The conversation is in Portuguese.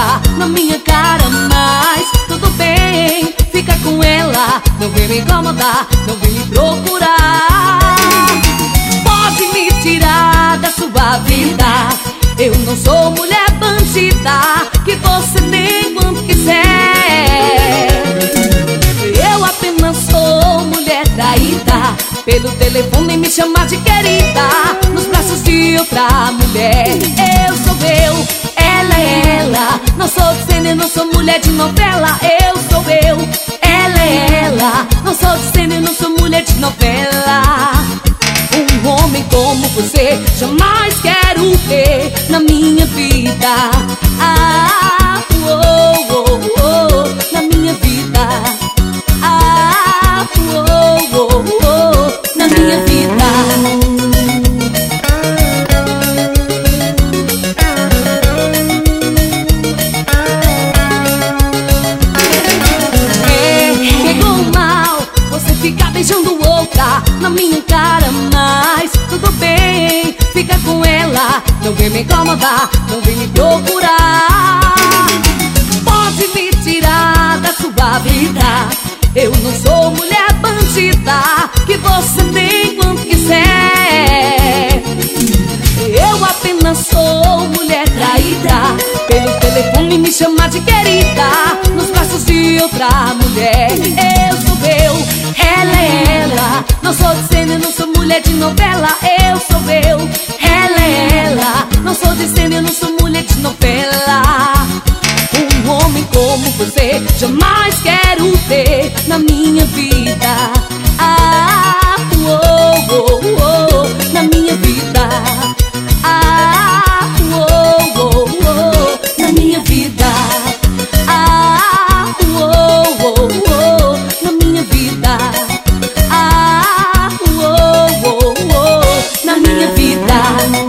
incomoda na minha cara, mas tudo bem, fica com ela. Não vem me incomodar, não vem me procurar. Pode me tirar da sua vida, eu não sou mulher bandida que você nem quando quiser. Eu apenas sou mulher traída, pelo telefone me chamar de querida, nos braços de outra mulher. Eu sou eu, ela é ela. Não sou de cena, não sou mulher de novela. Eu sou eu, ela é ela. Não sou de cena, não sou mulher de novela. Um homem como você jamais quero ter na minha vida. Ah, oh, oh, oh, na minha vida. Ah, oh, oh, oh, na minha vida. Fica beijando outra na minha cara, mas tudo bem, fica com ela. Não vem me incomodar, não vem me procurar. Pode me tirar da sua vida, eu não sou mulher bandida que você tem quando quiser. Eu apenas sou mulher traída, pelo telefone me chama de querida, nos braços de outra mulher. Eu sou eu, ela é ela. Não sou de cena, não sou mulher de novela. Eu sou eu, ela é ela. Não sou de cena, não sou mulher de novela. Um homem como você jamais quero ter na minha vida. Ah, oh, oh, oh, na minha vida. Ah, oh, oh, oh, na minha vida. Ah, oh, oh, oh, na minha vida. Ah, oh, oh, oh, na minha vida.